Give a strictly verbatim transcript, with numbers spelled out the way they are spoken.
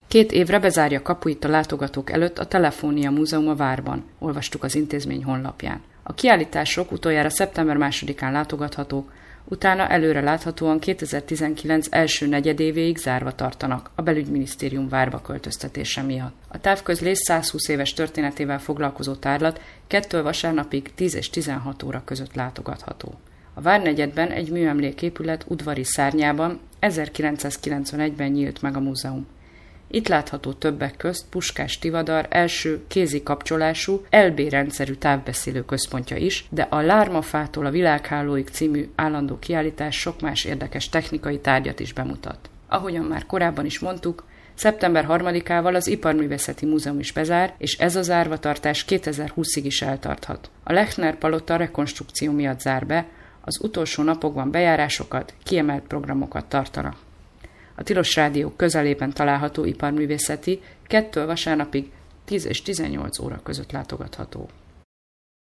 Két évre bezárja kapuit a látogatók előtt a Telefónia Múzeum a Várban, olvastuk az intézmény honlapján. A kiállítások utoljára szeptember másodikán látogathatók, utána előre láthatóan kétezer-tizenkilenc első negyedévéig zárva tartanak a belügyminisztérium Várba költöztetése miatt. A távközlés százhúsz éves történetével foglalkozó tárlat kettől vasárnapig tíz és tizenhat óra között látogatható. A Várnegyedben egy műemléképület udvari szárnyában ezerkilencszázkilencvenegyben nyílt meg a múzeum. Itt látható többek közt Puskás Tivadar első kézi kapcsolású el bé rendszerű távbeszélő központja is, de a Lármafától a világhálóig című állandó kiállítás sok más érdekes technikai tárgyat is bemutat. Ahogyan már korábban is mondtuk, szeptember harmadikával az Iparművészeti Múzeum is bezár, és ez a zárvatartás kétezer-húszig is eltarthat. A Lechner palota rekonstrukció miatt zár be, az utolsó napokban bejárásokat, kiemelt programokat tartanak. A Tilos Rádió közelében található iparművészeti kettől vasárnapig tíz és tizennyolc óra között látogatható.